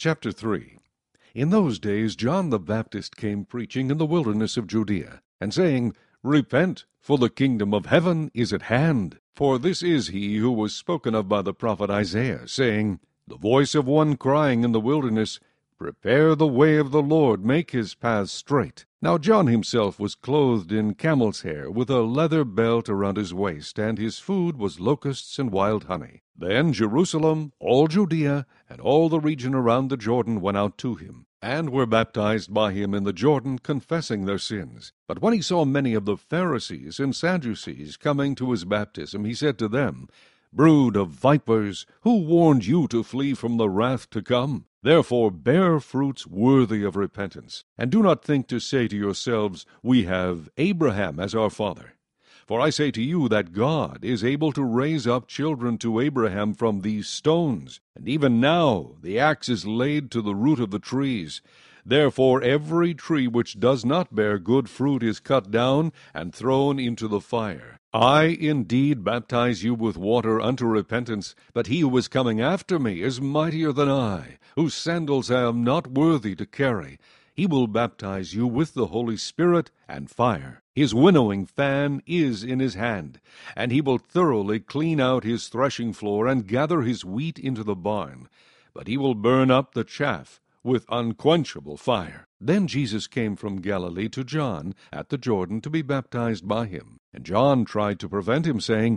Chapter 3. In those days John the Baptist came preaching in the wilderness of Judea, and saying, Repent, for the kingdom of heaven is at hand. For this is he who was spoken of by the prophet Isaiah, saying, The voice of one crying in the wilderness, Prepare the way of the Lord, make his paths straight. Now John himself was clothed in camel's hair, with a leather belt around his waist, and his food was locusts and wild honey. Then Jerusalem, all Judea, and all the region around the Jordan went out to him, and were baptized by him in the Jordan, confessing their sins. But when he saw many of the Pharisees and Sadducees coming to his baptism, he said to them, Brood of vipers, who warned you to flee from the wrath to come? Therefore bear fruits worthy of repentance, and do not think to say to yourselves, We have Abraham as our father. For I say to you that God is able to raise up children to Abraham from these stones. And even now the axe is laid to the root of the trees. Therefore every tree which does not bear good fruit is cut down and thrown into the fire. I indeed baptize you with water unto repentance, but he who is coming after me is mightier than I, whose sandals I am not worthy to carry. He will baptize you with the Holy Spirit and fire. His winnowing fan is in his hand, and he will thoroughly clean out his threshing floor and gather his wheat into the barn. But he will burn up the chaff with unquenchable fire. Then Jesus came from Galilee to John at the Jordan to be baptized by him. And John tried to prevent him, saying,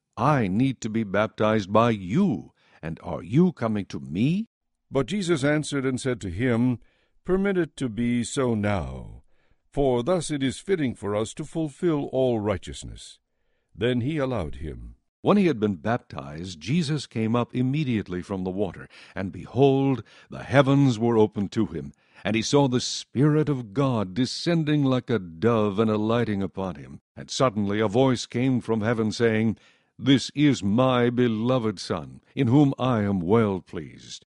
I need to be baptized by you, and are you coming to me? But Jesus answered and said to him, Permit it to be so now, for thus it is fitting for us to fulfill all righteousness. Then he allowed him. When he had been baptized, Jesus came up immediately from the water, and behold, the heavens were opened to him, and he saw the Spirit of God descending like a dove and alighting upon him. And suddenly a voice came from heaven, saying, This is my beloved Son, in whom I am well pleased.